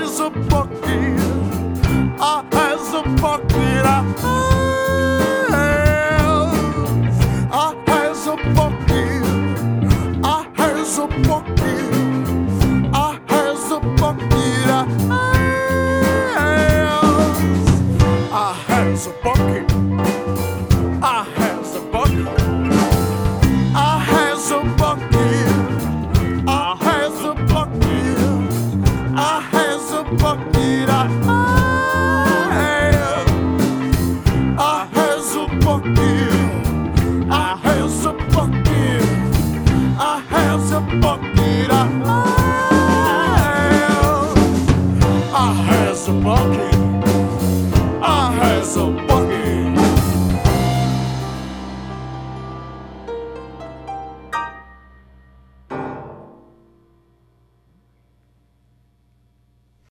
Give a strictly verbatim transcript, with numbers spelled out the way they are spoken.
has a bucket. I has a bucket. I has. I has a bucket. I has a bucket. I has a bucket. I has. I has a bucket. I has a bucket. I has a bucket. I has a bucket. I has a bucket. I have. I has a bucket. I has a bucket. I has a bucket. I have. I has a bucket.